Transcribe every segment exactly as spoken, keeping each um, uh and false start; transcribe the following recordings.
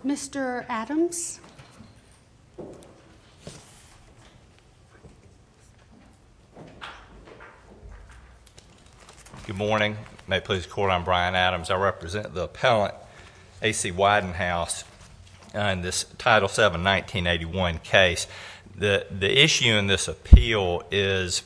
Mister Adams? Good morning. May it please the Court, I'm Brian Adams. I represent the appellant, A C Widenhouse, uh, in this Title seven nineteen eighty-one case. The, the issue in this appeal is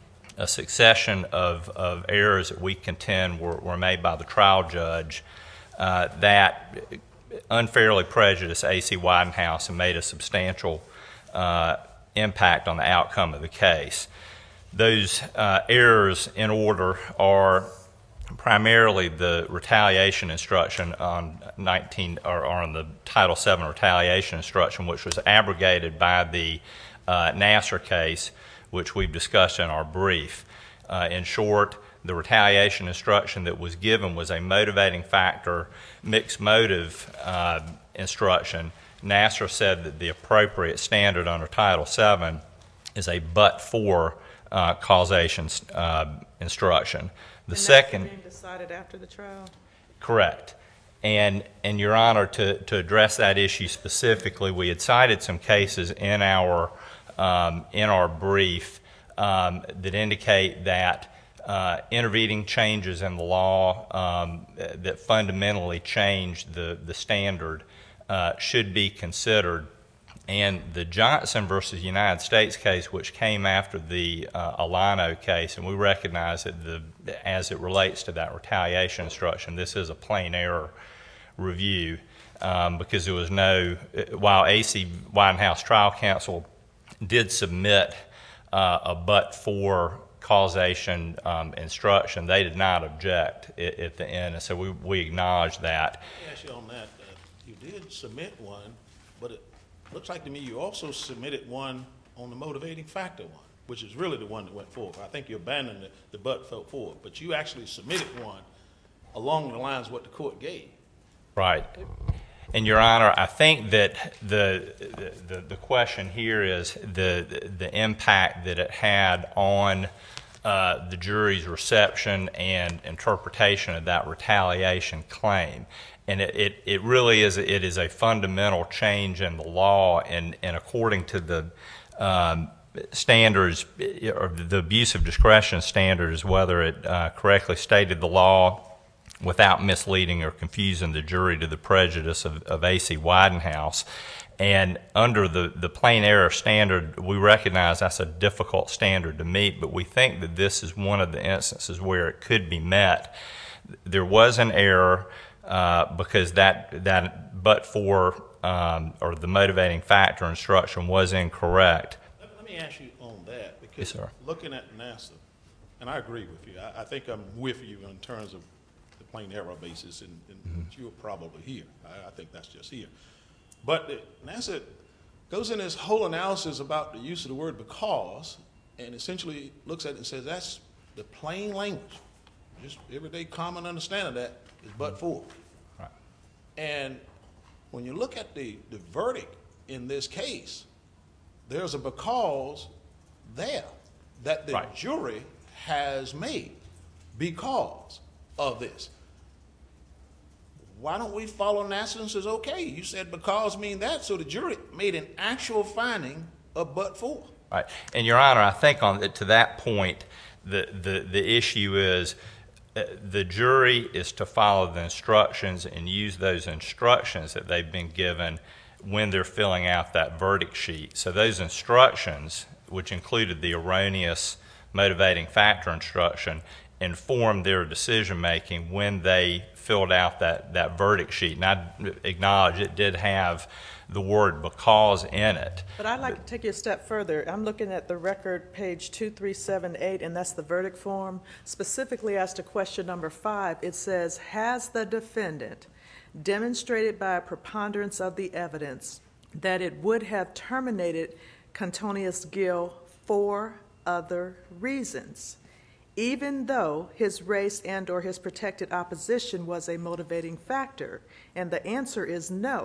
a succession of, of errors that we contend were, were made by the trial judge uh, that unfairly prejudiced A C Widenhouse and made a substantial uh, impact on the outcome of the case. Those uh, errors in order are primarily the retaliation instruction on nineteen or on the Title seven retaliation instruction, which was abrogated by the uh, Nassar case, which we've discussed in our brief. Uh, in short, the retaliation instruction that was given was a motivating factor, mixed motive uh, instruction. Nassar said that the appropriate standard under Title seven is a but-for uh, causation uh, instruction. The and second, that's being decided after the trial? Correct. And, and Your Honor, to, to address that issue specifically, we had cited some cases in our, um, in our brief um, that indicate that uh, intervening changes in the law um, that fundamentally change the, the standard uh, should be considered. And the Johnson versus United States case, which came after the uh, Alano case, and we recognize that the, as it relates to that retaliation instruction, this is a plain error review um, because there was no, while A C Widenhouse Trial Counsel did submit uh, a but-for causation um, instruction, they did not object at, at the end, and so we, we acknowledge that. Let me ask you on that. Uh, you did submit one, but it looks like to me you also submitted one on the motivating factor one, which is really the one that went forward. I think you abandoned the, the but fell forward, but you actually submitted one along the lines of what the court gave. Right. And Your Honor, I think that the the, the question here is the the impact that it had on uh, the jury's reception and interpretation of that retaliation claim. And it, it, it really is it is a fundamental change in the law, and, and according to the um, standards, or the abuse of discretion standards, whether it uh, correctly stated the law without misleading or confusing the jury to the prejudice of, of A C Widenhouse. And under the, the plain error standard, we recognize that's a difficult standard to meet, but we think that this is one of the instances where it could be met. There was an error uh, because that, that but-for um, or the motivating factor instruction was incorrect. Let, let me ask you on that, because Yes, sir. Looking at Nassar, and I agree with you, I, I think I'm with you in terms of the plain error basis, and, and mm-hmm. you're probably here. I, I think that's just here. But the, Nassar goes in this whole analysis about the use of the word because, and essentially looks at it and says that's the plain language, just everyday common understanding of that is but for. Right. And when you look at the, the verdict in this case, there's a because there that the right. jury has made because of this. Why don't we follow Nassar and says, okay, you said because mean that, so the jury made an actual finding of but for. Right. And Your Honor, I think on to that point, the, the, the issue is uh, the jury is to follow the instructions and use those instructions that they've been given when they're filling out that verdict sheet. So those instructions, which included the erroneous motivating factor instruction, informed their decision making when they filled out that, that verdict sheet. And I acknowledge it did have the word because in it. But I'd like to take you a step further. I'm looking at the record, page two three seven eight, and that's the verdict form. Specifically as to question number five, it says, has the defendant demonstrated by a preponderance of the evidence that it would have terminated Contonious Gill for other reasons, even though his race and or his protected opposition was a motivating factor? And the answer is no.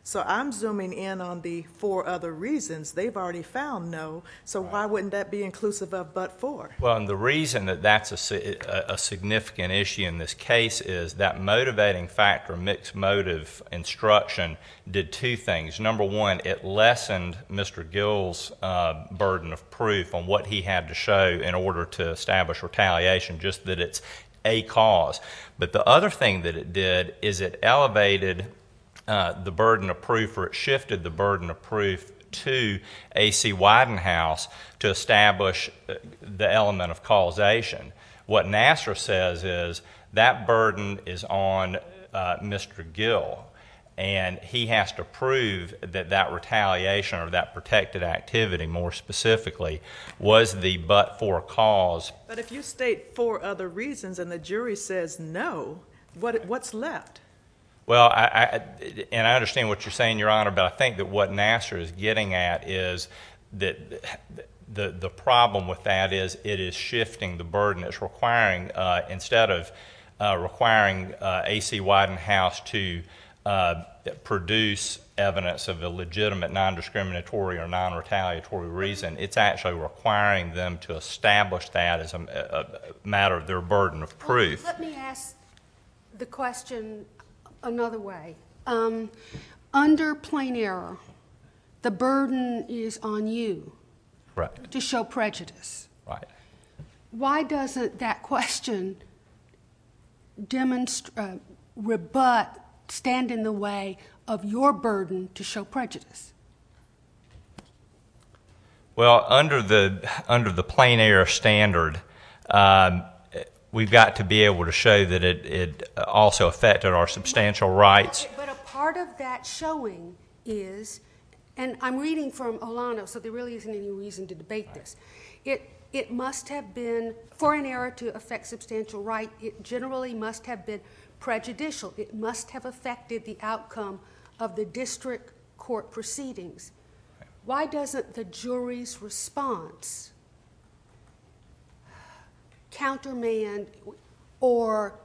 So I'm zooming in on the four other reasons. They've already found no, so why wouldn't that be inclusive of but for? Well, and the reason that that's a, si- a, a significant issue in this case is that motivating factor, mixed motive instruction, did two things. Number one, it lessened Mister Gill's uh, burden of proof on what he had to show in order to establish retaliation, just that it's a cause. But the other thing that it did is it elevated uh, the burden of proof, or it shifted the burden of proof to A C Widenhouse to establish the element of causation. What Nassar says is that burden is on uh, Mister Gill, and he has to prove that that retaliation or that protected activity, more specifically, was the but-for cause. But if you state four other reasons and the jury says no, what what's left? Well, I, I, and I understand what you're saying, Your Honor, but I think that what Nassar is getting at is that the the problem with that is it is shifting the burden. It's requiring, uh, instead of uh, requiring uh, A C Widenhouse to uh, produce evidence of a legitimate non-discriminatory or non-retaliatory reason, it's actually requiring them to establish that as a, a matter of their burden of proof. Well, let me ask the question another way. Um, under plain error, the burden is on you Right. to show prejudice. Right. Why doesn't that question demonstrate, uh, rebut, stand in the way of your burden to show prejudice? Well, under the under the plain error standard, um, we've got to be able to show that it, it also affected our substantial rights. But a part of that showing is, and I'm reading from Olano, so there really isn't any reason to debate this. It it must have been, for an error to affect substantial right, it generally must have been prejudicial. It must have affected the outcome of the district court proceedings. Why doesn't the jury's response countermand or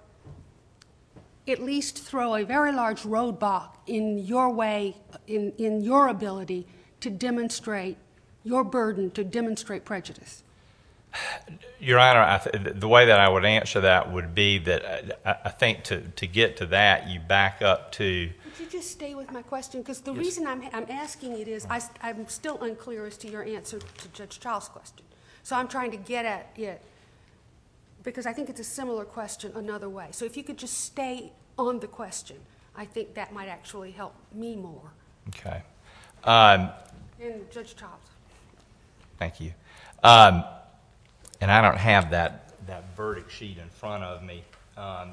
at least throw a very large roadblock in your way, in, in your ability to demonstrate your burden to demonstrate prejudice? Your Honor, I th- the way that I would answer that would be that I, I think to, to get to that, you back up to... Could you just stay with my question? Because the Yes. reason I'm, I'm asking it is I, I'm still unclear as to your answer to Judge Child's question. So I'm trying to get at it because I think it's a similar question another way. So if you could just stay on the question, I think that might actually help me more. Okay. Um, And Judge Child. thank you. Um, and I don't have that, that verdict sheet in front of me. Um,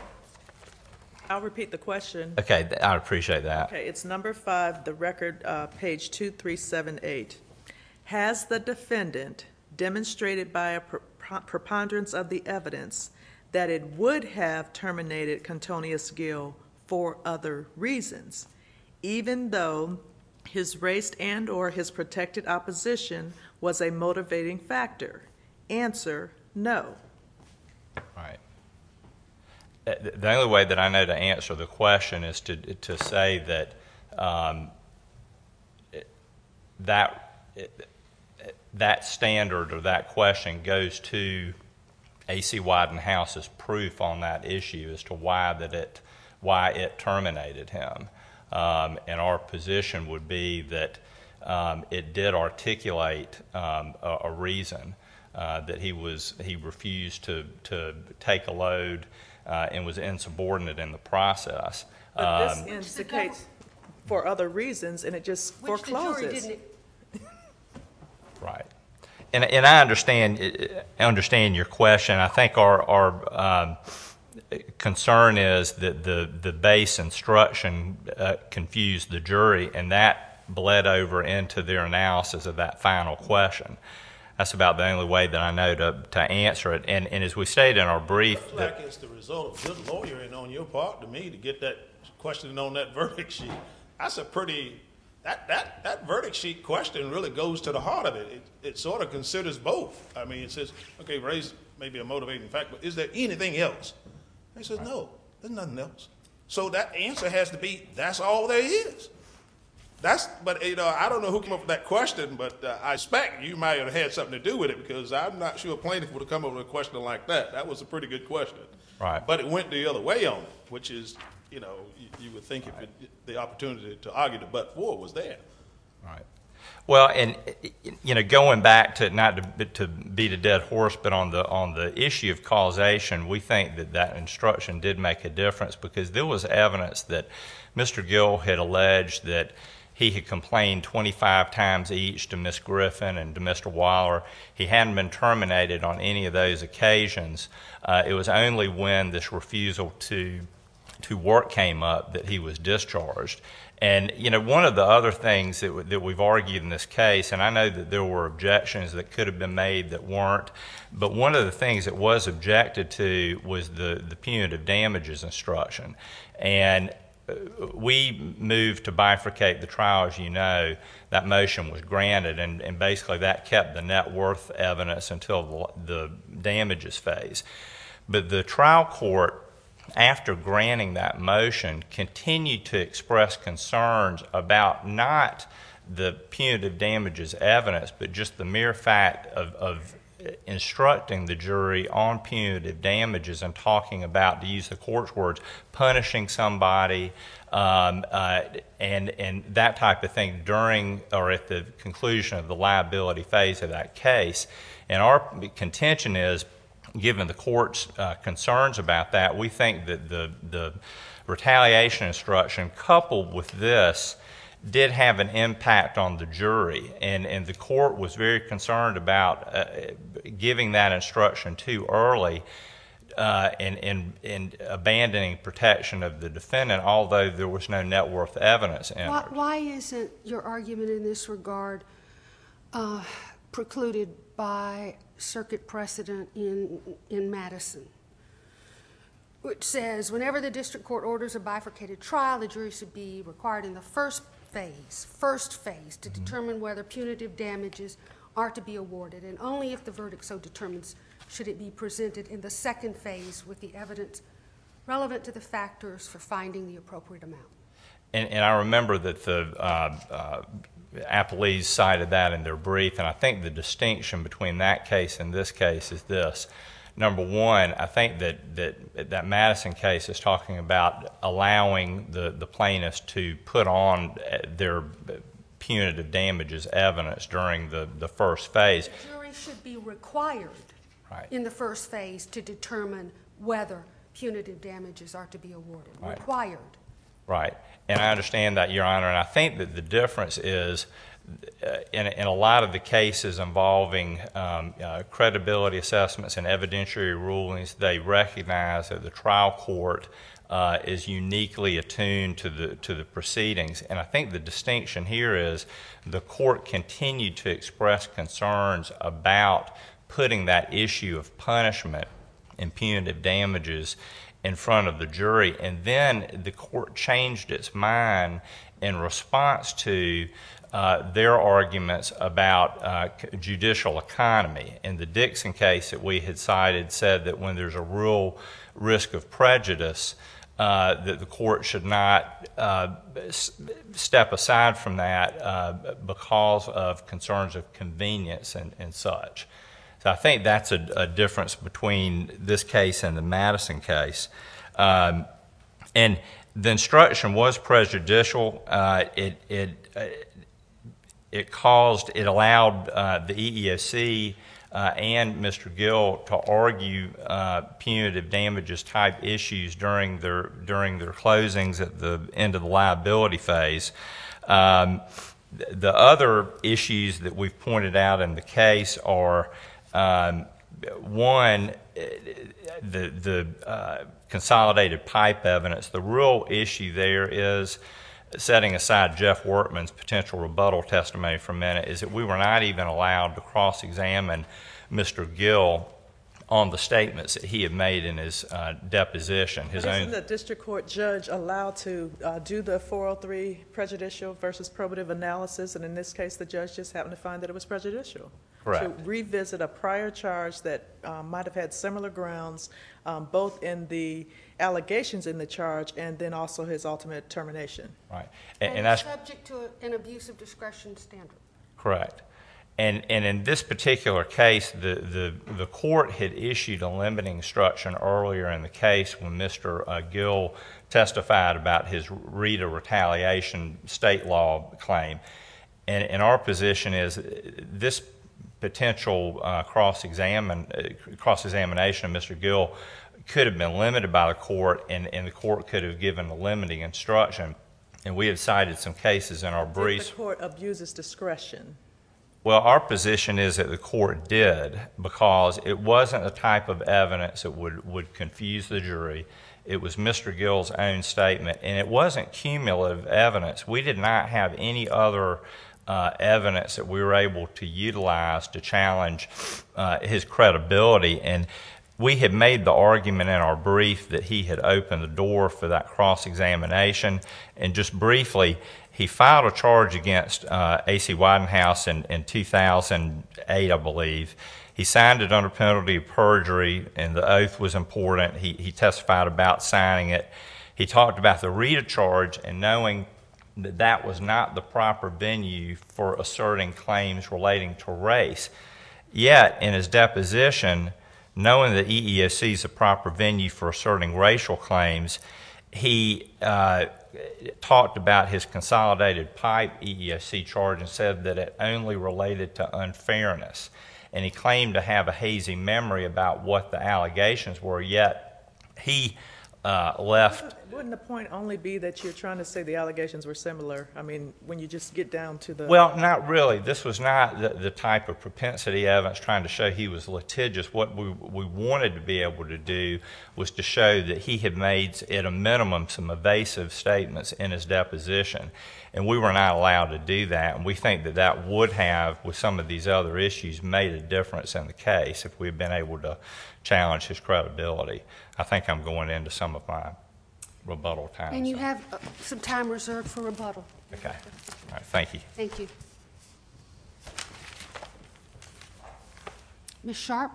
I'll repeat the question. okay, th- I appreciate that. Okay, it's number five, the record, uh, page two three seven eight. Has the defendant demonstrated by a pre- preponderance of the evidence that it would have terminated Contonious Gill for other reasons, even though his race and or his protected opposition was a motivating factor? Answer, no. Right. Uh, The the only way that I know to answer the question is to to say that um, it- that it, that standard or that question goes to A C Widenhouse's proof on that issue as to why that it why it terminated him, um, and our position would be that um, it did articulate um, a, a reason uh, that he was he refused to to take a load uh, and was insubordinate in the process. But Um, this indicates for other reasons, and it just Which the jury forecloses. didn't. Right, and and I understand I understand your question. I think our our um, concern is that the the base instruction uh, confused the jury, and that bled over into their analysis of that final question. That's about the only way that I know to to answer it. And and as we stated in our brief, Looks like it's the result of good lawyering on your part to me to get that question on that verdict sheet. That's a pretty, that, that, that verdict sheet question really goes to the heart of it. It, it sort of considers both. I mean, it says, okay, race may be a motivating factor, but is there anything else? And he says, no, there's nothing else. So that answer has to be, that's all there is. That's, but you know, I don't know who came up with that question, but uh, I expect you might have had something to do with it because I'm not sure a plaintiff would have come up with a question like that. That was a pretty good question. Right. But it went the other way on it, which is, you know, you, you would think if it, the opportunity to argue the but for was there. Right. Well, and you know, going back to not to, to beat a dead horse, but on the on the issue of causation, we think that that instruction did make a difference because there was evidence that Mister Gill had alleged that he had complained twenty-five times each to Miss Griffin and to Mister Waller. He hadn't been terminated on any of those occasions. Uh, it was only when this refusal to to work came up that he was discharged. And, you know, one of the other things that, w- that we've argued in this case, and I know that there were objections that could have been made that weren't, but one of the things that was objected to was the, the punitive damages instruction. And uh, we moved to bifurcate the trial, as you know. That motion was granted, and, and basically that kept the net worth evidence until the, the damages phase. But the trial court, after granting that motion, continued to express concerns about not the punitive damages evidence, but just the mere fact of, of instructing the jury on punitive damages and talking about, to use the court's words, punishing somebody um, uh, and, and that type of thing during or at the conclusion of the liability phase of that case. And our contention is, given the court's uh, concerns about that, we think that the, the retaliation instruction coupled with this did have an impact on the jury. And, and the court was very concerned about uh, giving that instruction too early uh, and, and, and abandoning protection of the defendant, although there was no net worth evidence in Why, it. why isn't your argument in this regard uh, precluded by circuit precedent in in Madison, which says whenever the district court orders a bifurcated trial, the jury should be required in the first phase, first phase, to Mm-hmm. determine whether punitive damages are to be awarded, and only if the verdict so determines should it be presented in the second phase with the evidence relevant to the factors for finding the appropriate amount. And, and I remember that the uh, uh, appellees cited that in their brief, and I think the distinction between that case and this case is this. Number one, I think that that, that Madison case is talking about allowing the, the plaintiffs to put on their punitive damages evidence during the, the first phase. The jury should be required Right. in the first phase to determine whether punitive damages are to be awarded. Right. Required. Right. And I understand that, Your Honor, and I think that the difference is uh, in, in a lot of the cases involving um, uh, credibility assessments and evidentiary rulings, they recognize that the trial court uh, is uniquely attuned to the to the proceedings. And I think the distinction here is the court continued to express concerns about putting that issue of punishment and punitive damages in front of the jury, and then the court changed its mind in response to uh, their arguments about uh, judicial economy. In the Dixon case that we had cited said that when there's a real risk of prejudice, uh, that the court should not uh, s- step aside from that uh, because of concerns of convenience and, and such. So I think that's a, a difference between this case and the Madison case. Um, and the instruction was prejudicial. Uh, it it uh, it caused it allowed uh, the E E O C uh, and Mister Gill to argue uh, punitive damages type issues during their during their closings at the end of the liability phase. Um, the other issues that we've pointed out in the case are. Um, one, the, the uh, consolidated pipe evidence. The real issue there is, setting aside Jeff Workman's potential rebuttal testimony for a minute, is that we were not even allowed to cross-examine Mister Gill on the statements that he had made in his uh, deposition. His Isn't own. the district court judge allowed to uh, do the four oh three prejudicial versus probative analysis, and in this case the judge just happened to find that it was prejudicial? Correct. to revisit a prior charge that um, might have had similar grounds, um, both in the allegations in the charge and then also his ultimate termination. Right. And, And, and that's subject to an abuse of discretion standard. correct. And, and in this particular case, the, the, the court had issued a limiting instruction earlier in the case when Mister Uh, Gill testified about his RETA retaliation state law claim. And, and our position is this potential uh, cross-examine, uh, cross-examination of Mister Gill could have been limited by the court, and, and the court could have given a limiting instruction. And we have cited some cases in our briefs. Did the court abuses discretion? Well, our position is that the court did, because it wasn't the type of evidence that would, would confuse the jury. It was Mister Gill's own statement, and it wasn't cumulative evidence. We did not have any other uh, evidence that we were able to utilize to challenge uh, his credibility. And we had made the argument in our brief that he had opened the door for that cross-examination. And just briefly, he filed a charge against uh, A C Widenhouse in, in two thousand eight, I believe. He signed it under penalty of perjury, and the oath was important. He, he testified about signing it. He talked about the RETA charge and knowing that that was not the proper venue for asserting claims relating to race. Yet, in his deposition, knowing that E E O C is the proper venue for asserting racial claims, he uh, talked about his consolidated pipe E E O C charge and said that it only related to unfairness. And he claimed to have a hazy memory about what the allegations were, yet he uh, left. Wouldn't the point only be that you're trying to say the allegations were similar? I mean, when you just get down to the... Well, not really. This was not the, the type of propensity evidence trying to show he was litigious. What we, we wanted to be able to do was to show that he had made, at a minimum, some evasive statements in his deposition. And we were not allowed to do that. And we think that that would have, with some of these other issues, made a difference in the case if we had been able to challenge his credibility. I think I'm going into some of my rebuttal time. And you so. have uh, some time reserved for rebuttal. Okay. All right. Thank you. Thank you. Miz Sharp?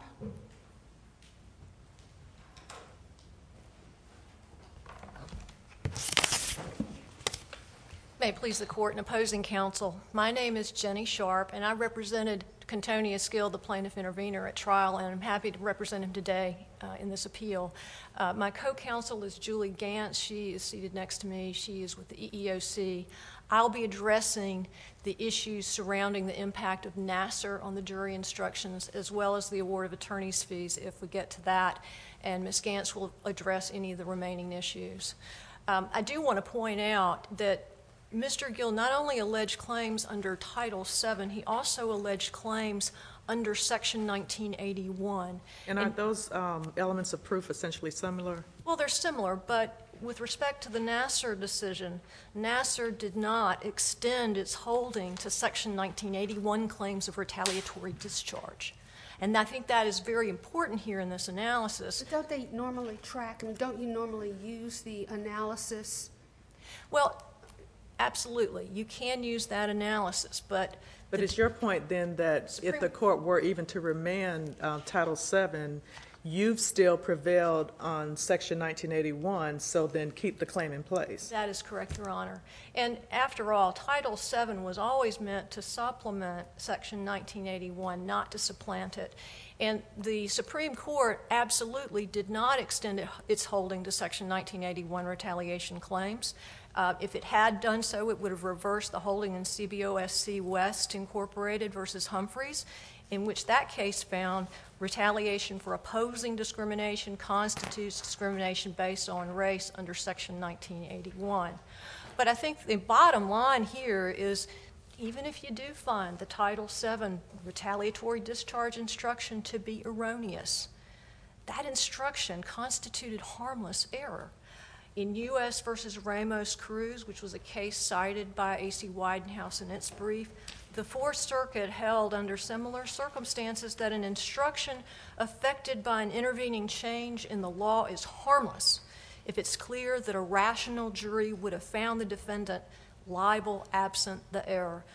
May it please the court and opposing counsel. My name is Jenny Sharp, and I represented Contonia Skill, the plaintiff intervener at trial, and I'm happy to represent him today uh, in this appeal. Uh, my co-counsel is Julie Gantz. She is seated next to me. She is with the E E O C. I'll be addressing the issues surrounding the impact of Nassar on the jury instructions, as well as the award of attorney's fees if we get to that, and Miz Gantz will address any of the remaining issues. Um, I do want to point out that Mister Gill not only alleged claims under Title seven, he also alleged claims under Section nineteen eighty-one. And are those um, elements of proof essentially similar? Well, they're similar, but with respect to the Nassar decision, Nassar did not extend its holding to Section nineteen eighty-one claims of retaliatory discharge. And I think that is very important here in this analysis. But don't they normally track, and don't you normally use the analysis? Well, absolutely. You can use that analysis, but... But the, it's your point then that Supreme, if the court were even to remand uh, Title seven, you've still prevailed on Section nineteen eighty-one, so then keep the claim in place. That is correct, Your Honor. And after all, Title seven was always meant to supplement Section nineteen eighty-one, not to supplant it. And the Supreme Court absolutely did not extend it, its holding to Section nineteen eighty-one retaliation claims. Uh, if it had done so, it would have reversed the holding in C B O S C West Incorporated versus Humphreys, in which that case found retaliation for opposing discrimination constitutes discrimination based on race under Section nineteen eighty-one. But I think the bottom line here is, even if you do find the Title seven retaliatory discharge instruction to be erroneous, that instruction constituted harmless error. In U S versus Ramos Cruz, which was a case cited by A C Widenhouse in its brief, the Fourth Circuit held under similar circumstances that an instruction affected by an intervening change in the law is harmless if it's clear that a rational jury would have found the defendant liable absent the error.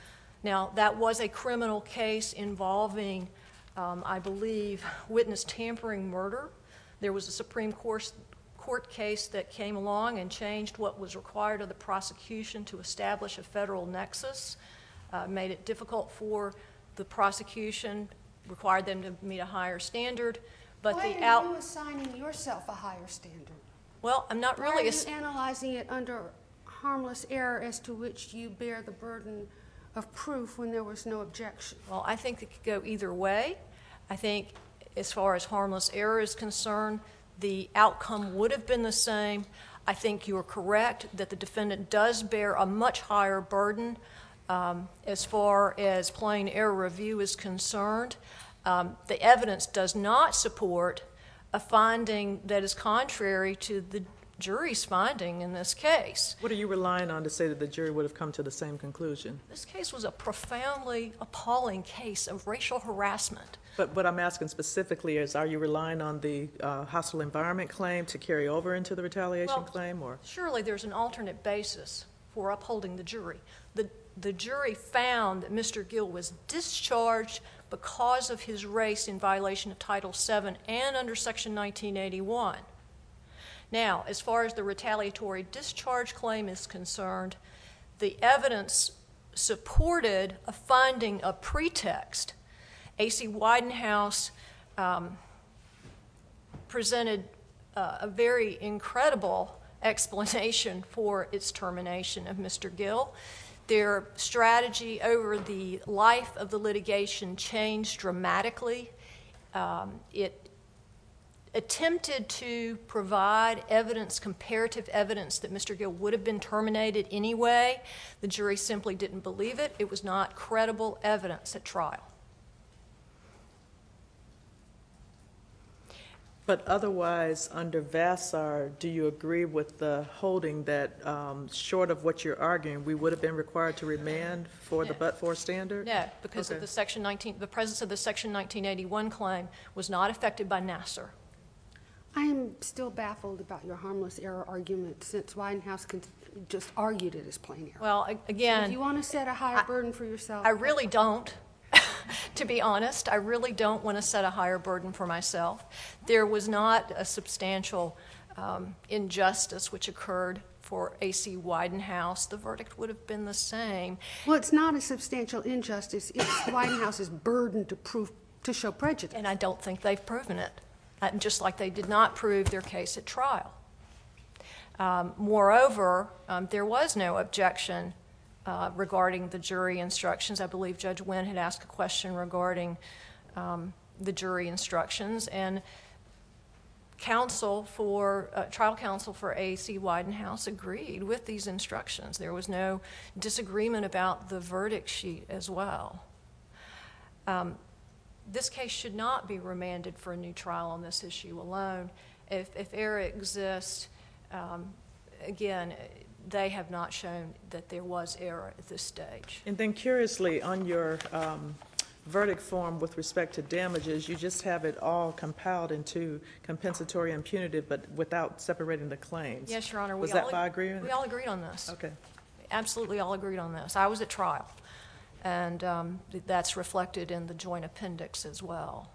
Now, that was a criminal case involving, um, I believe, witness tampering murder. There was a Supreme Court, court case that came along and changed what was required of the prosecution to establish a federal nexus, uh, made it difficult for the prosecution, required them to meet a higher standard. But Why the are out you assigning yourself a higher standard? well, I'm not Why really. are ass- you analyzing it under harmless error as to which you bear the burden of proof when there was no objection? Well, I think it could go either way. I think as far as harmless error is concerned, the outcome would have been the same. I think you're correct that the defendant does bear a much higher burden um, as far as plain error review is concerned. Um, the evidence does not support a finding that is contrary to the jury's finding in this case. What are you relying on to say that the jury would have come to the same conclusion? This case was a profoundly appalling case of racial harassment. But what I'm asking specifically is, are you relying on the uh, hostile environment claim to carry over into the retaliation Well, claim, or? Surely there's an alternate basis for upholding the jury. The, the jury found that Mister Gill was discharged because of his race in violation of Title seven and under Section nineteen eighty-one. Now, as far as the retaliatory discharge claim is concerned, the evidence supported a finding of pretext. A C Widenhouse um, presented uh, a very incredible explanation for its termination of Mister Gill. Their strategy over the life of the litigation changed dramatically. Um, it attempted to provide evidence, comparative evidence, that Mister Gill would have been terminated anyway. The jury simply didn't believe it. It was not credible evidence at trial. But otherwise, under Vassar, do you agree with the holding that, um, short of what you're arguing, we would have been required to remand for the No. but-for standard? No, because Okay. of the Section nineteen, the presence of the Section nineteen eighty-one claim was not affected by Nassar. I am still baffled about your harmless error argument, since Widenhouse con- just argued it as plain error. Well, a- again, If you want to set a higher burden for yourself. I really don't. To be honest, I really don't want to set a higher burden for myself. There was not a substantial um, injustice which occurred for A C Widenhouse. The verdict would have been the same. Well, it's not a substantial injustice. It's Widenhouse's burden to prove, to show prejudice. And I don't think they've proven it, uh, just like they did not prove their case at trial. Um, moreover, um, there was no objection uh, regarding the jury instructions. I believe Judge Wynn had asked a question regarding um, the jury instructions, and counsel for uh, trial counsel for A C Widenhouse agreed with these instructions. There was no disagreement about the verdict sheet as well. Um, this case should not be remanded for a new trial on this issue alone. If, if error exists, um, again, they have not shown that there was error at this stage. And then curiously, on your um, verdict form with respect to damages, you just have it all compiled into compensatory and punitive, but without separating the claims. Yes, Your Honor. Was we that all, by agreement? We all agreed on this. Okay. Absolutely all agreed on this. I was at trial, and um, that's reflected in the joint appendix as well.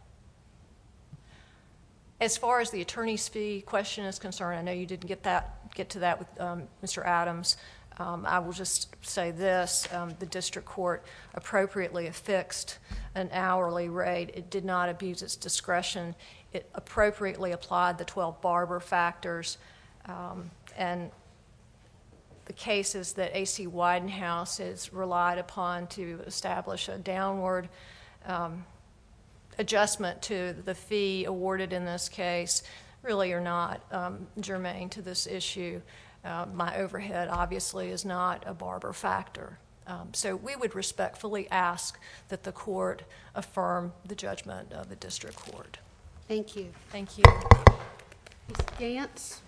As far as the attorney's fee question is concerned, I know you didn't get that get to that with um, Mister Adams. Um, I will just say this: um, the district court appropriately affixed an hourly rate. It did not abuse its discretion. It appropriately applied the twelve Barber factors, um, and the cases that A C Widenhouse has relied upon to establish a downward um, adjustment to the fee awarded in this case really are not um, germane to this issue. Uh, my overhead obviously is not a Barber factor. Um, so we would respectfully ask that the court affirm the judgment of the district court. Thank you. Thank you. Miz Gantz?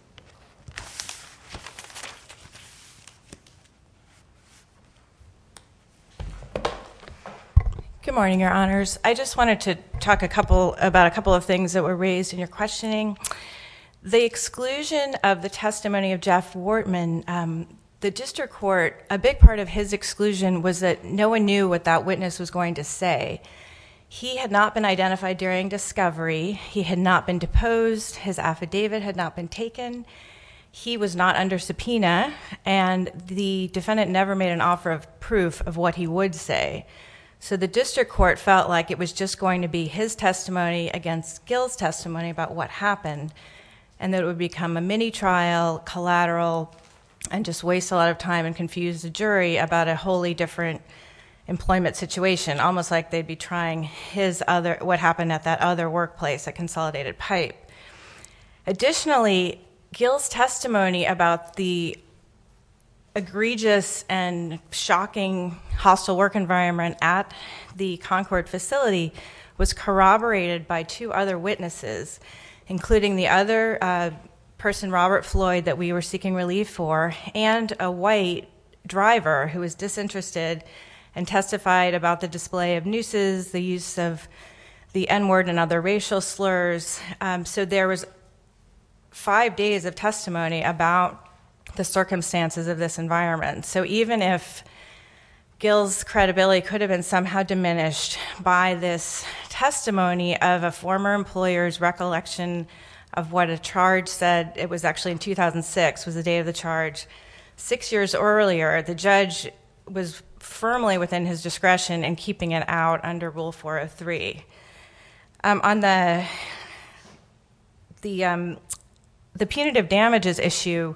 Good morning, Your Honors. I just wanted to talk a couple about a couple of things that were raised in your questioning. The exclusion of the testimony of Jeff Wortman, um, the district court, a big part of his exclusion was that no one knew what that witness was going to say. He had not been identified during discovery. He had not been deposed. His affidavit had not been taken. He was not under subpoena, and the defendant never made an offer of proof of what he would say. So the district court felt like it was just going to be his testimony against Gill's testimony about what happened, and that it would become a mini trial, collateral, and just waste a lot of time and confuse the jury about a wholly different employment situation, almost like they'd be trying his other, what happened at that other workplace at Consolidated Pipe. Additionally, Gill's testimony about the egregious and shocking hostile work environment at the Concord facility was corroborated by two other witnesses, including the other uh, person, Robert Floyd, that we were seeking relief for, and a white driver who was disinterested and testified about the display of nooses, the use of the N-word and other racial slurs. Um, so there was five days of testimony about the circumstances of this environment. So even if Gill's credibility could have been somehow diminished by this testimony of a former employer's recollection of what a charge said, it was actually in two thousand six, was the date of the charge. Six years earlier, the judge was firmly within his discretion in keeping it out under Rule four oh three. Um, on the the um, the punitive damages issue,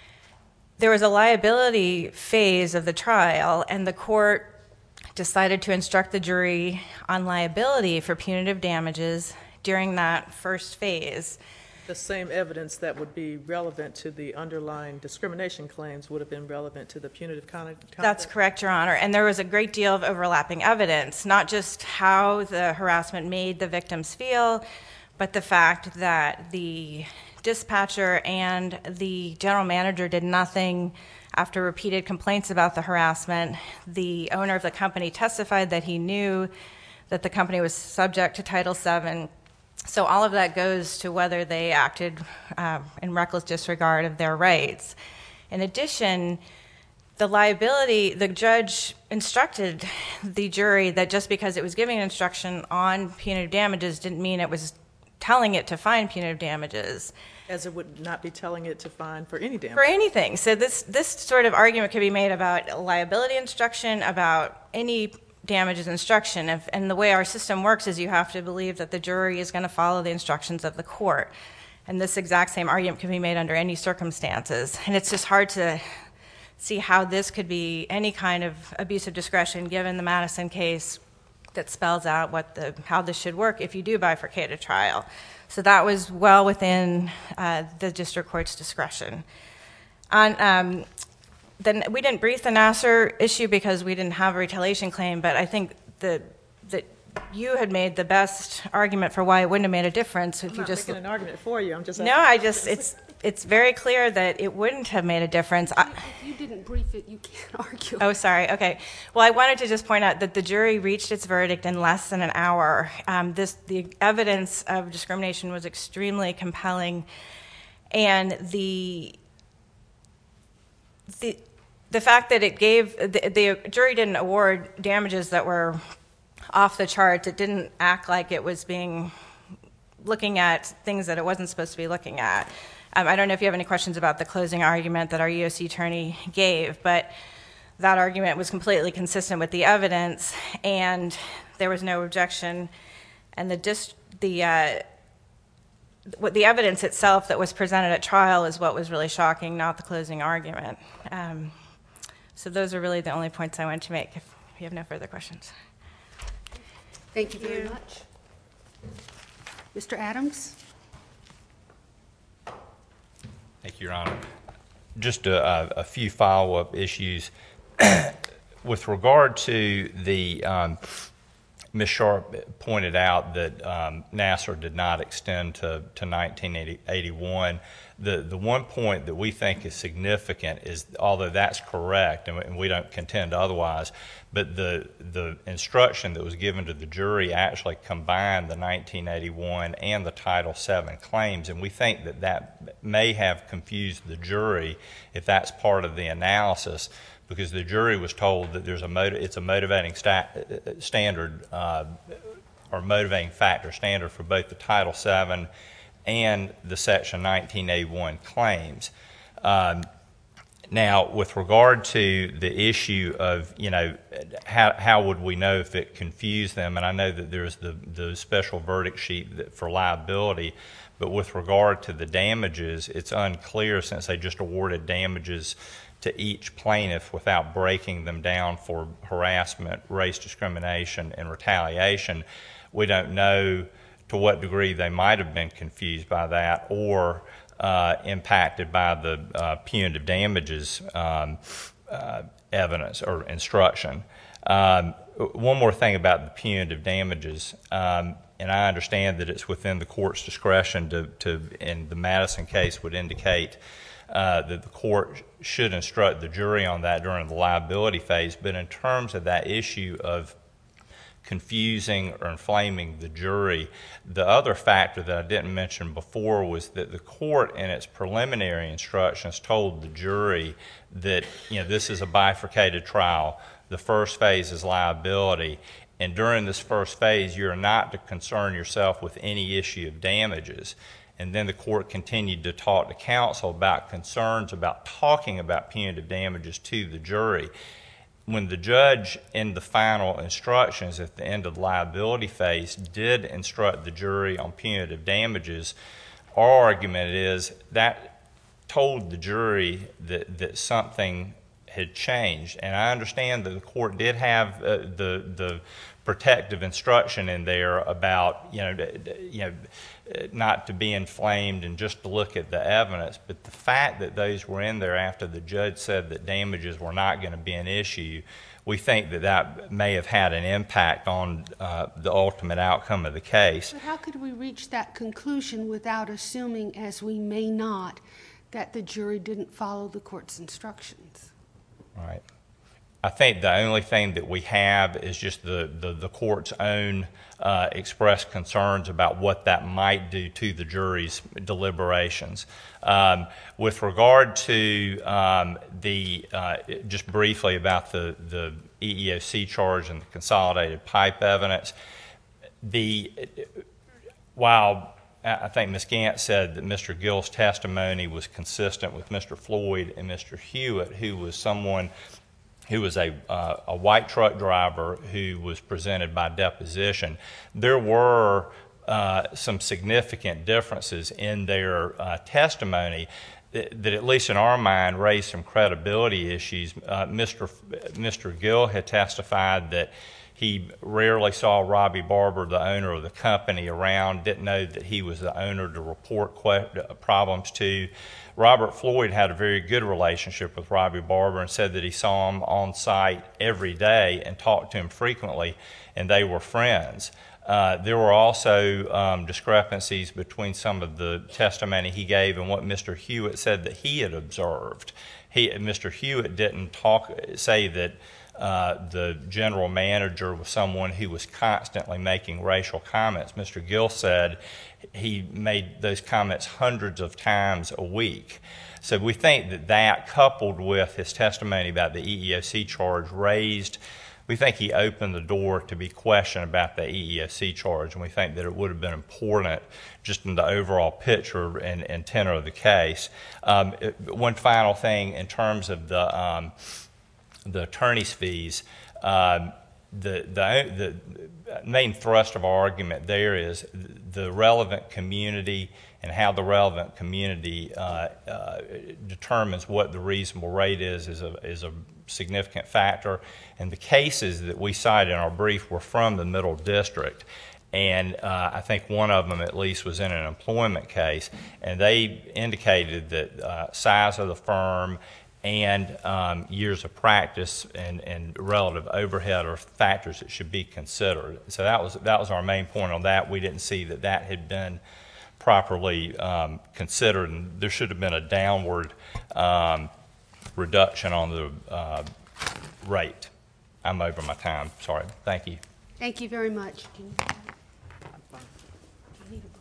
there was a liability phase of the trial, and the court decided to instruct the jury on liability for punitive damages during that first phase. The same evidence that would be relevant to the underlying discrimination claims would have been relevant to the punitive conduct? That's correct, Your Honor. And there was a great deal of overlapping evidence, not just how the harassment made the victims feel, but the fact that the dispatcher and the general manager did nothing after repeated complaints about the harassment. The owner of the company testified that he knew that the company was subject to Title seven. So all of that goes to whether they acted uh, in reckless disregard of their rights. In addition, the liability, the judge instructed the jury that just because it was giving an instruction on punitive damages didn't mean it was telling it to find punitive damages. As it would not be telling it to find for any damage. For anything. So this, this sort of argument could be made about liability instruction, about any damages instruction. If, and the way our system works is you have to believe that the jury is going to follow the instructions of the court. And this exact same argument can be made under any circumstances. And it's just hard to see how this could be any kind of abuse of discretion given the Madison case that spells out what the, how this should work if you do bifurcate a trial. So that was well within uh, the district court's discretion. On, um, then we didn't brief the Nassar issue because we didn't have a retaliation claim, but I think that that you had made the best argument for why it wouldn't have made a difference if I'm you not just. making an argument for you. I'm just. No, I just it's it's very clear that it wouldn't have made a difference. I, If you didn't brief it, you can't argue. Oh, sorry. Okay. Well, I wanted to just point out that the jury reached its verdict in less than an hour. Um, this, the evidence of discrimination was extremely compelling, and the the the fact that it gave the, the jury didn't award damages that were off the charts. It didn't act like it was being looking at things that it wasn't supposed to be looking at. Um, I don't know if you have any questions about the closing argument that our U O C attorney gave, but that argument was completely consistent with the evidence, and there was no objection. And the dis- the uh, what the evidence itself that was presented at trial is what was really shocking, not the closing argument. Um, so those are really the only points I wanted to make. If you have no further questions. Thank you very much. Mister Adams? Thank you, Your Honor. Just a, a few follow-up issues. With regard to the um, Miz Sharp pointed out that um, Nassar did not extend to, to nineteen eighty-one. The, the one point that we think is significant is, although that's correct, and we don't contend otherwise, but the, the instruction that was given to the jury actually combined the nineteen eighty-one and the Title seven claims, and we think that that may have confused the jury if that's part of the analysis, because the jury was told that there's a motiv- it's a motivating sta- standard uh, or motivating factor standard for both the Title seven and the Section nineteen eighty-one claims. Um, now, with regard to the issue of, you know, how, how would we know if it confused them, and I know that there's the, the special verdict sheet that, for liability, but with regard to the damages, it's unclear since they just awarded damages to each plaintiff without breaking them down for harassment, race discrimination, and retaliation. We don't know to what degree they might have been confused by that or uh, impacted by the uh, punitive damages um, uh, evidence or instruction. Um, one more thing about the punitive damages, um, and I understand that it's within the court's discretion to, to in the Madison case would indicate uh, that the court should instruct the jury on that during the liability phase, but in terms of that issue of confusing or inflaming the jury, the other factor that I didn't mention before was that the court in its preliminary instructions told the jury that, you know, this is a bifurcated trial. The first phase is liability, and during this first phase you're not to concern yourself with any issue of damages. And then the court continued to talk to counsel about concerns about talking about punitive damages to the jury. When the judge in the final instructions at the end of the liability phase did instruct the jury on punitive damages, our argument is that told the jury that, that something had changed. And I understand that the court did have uh, the the protective instruction in there about, you know, you know, not to be inflamed and just to look at the evidence, but the fact that those were in there after the judge said that damages were not going to be an issue, we think that that may have had an impact on uh, the ultimate outcome of the case. But how could we reach that conclusion without assuming, as we may not, that the jury didn't follow the court's instructions? Right. I think the only thing that we have is just the, the, the court's own uh, expressed concerns about what that might do to the jury's deliberations. Um, with regard to um, the, uh, just briefly about the, the E E O C charge and the consolidated pipe evidence, the, while I think Miz Gant said that Mister Gill's testimony was consistent with Mister Floyd and Mister Hewitt, who was someone who was a, uh, a white truck driver who was presented by deposition. There were uh, some significant differences in their uh, testimony that, that, at least in our mind, raised some credibility issues. Uh, Mister F- Mister Gill had testified that he rarely saw Robbie Barber, the owner of the company, around, didn't know that he was the owner to report que- problems to. Robert Floyd had a very good relationship with Robbie Barber and said that he saw him on site every day and talked to him frequently, and they were friends. Uh, there were also um, discrepancies between some of the testimony he gave and what Mister Hewitt said that he had observed. He, Mister Hewitt didn't talk, say that Uh, the general manager was someone who was constantly making racial comments. Mister Gill said he made those comments hundreds of times a week. So we think that that, coupled with his testimony about the E E O C charge, raised, we think he opened the door to be questioned about the E E O C charge, and we think that it would have been important just in the overall picture and, and tenor of the case. Um, it, one final thing in terms of the um, the attorney's fees, um, the, the the main thrust of our argument there is the relevant community and how the relevant community uh, uh, determines what the reasonable rate is is a, is a significant factor. And the cases that we cited in our brief were from the Middle District. And uh, I think one of them at least was in an employment case, and they indicated that uh, size of the firm and um, years of practice and, and relative overhead are factors that should be considered. So that was that was our main point on that. We didn't see that that had been properly um, considered, and there should have been a downward um, reduction on the uh, rate. I'm over my time. Sorry. Thank you. Thank you very much.